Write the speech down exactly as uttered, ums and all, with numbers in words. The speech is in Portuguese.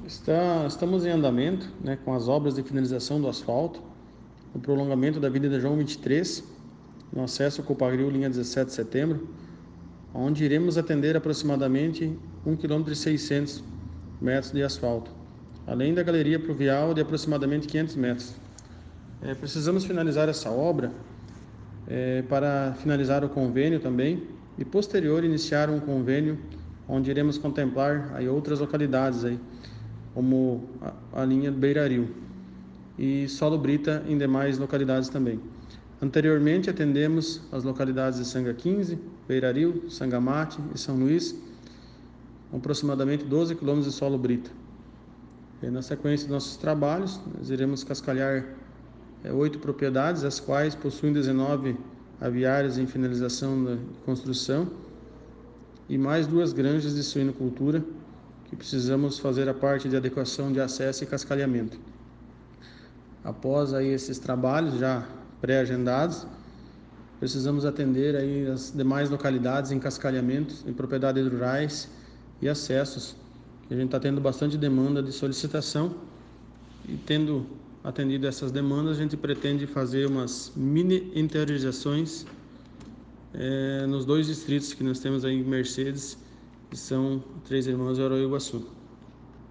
Está, estamos em andamento, né, com as obras de finalização do asfalto, o prolongamento da Avenida João vinte e três, no acesso ao Copagril, linha dezessete de setembro, onde iremos atender aproximadamente um quilômetro e seiscentos metros de asfalto, além da galeria pluvial de aproximadamente quinhentos metros. É, precisamos finalizar essa obra é, para finalizar o convênio também e posterior iniciar um convênio onde iremos contemplar aí outras localidades aí, como a, a linha Beira-Rio e Solo Brita em demais localidades também. Anteriormente atendemos as localidades de Sanga quinze, Beira-Rio, Sangamate e São Luís, com aproximadamente doze quilômetros de Solo Brita. E na sequência dos nossos trabalhos, nós iremos cascalhar oito é, propriedades, as quais possuem dezenove aviários em finalização da construção e mais duas granjas de suinocultura que precisamos fazer a parte de adequação de acesso e cascalhamento. Após aí esses trabalhos já pré-agendados, precisamos atender aí as demais localidades em cascalhamentos, em propriedades rurais e acessos, que a gente está tendo bastante demanda de solicitação, e tendo atendido essas demandas, a gente pretende fazer umas mini interiorizações é, nos dois distritos que nós temos aí em Mercedes, que são Três Irmãos e Araújo-Iguaçu.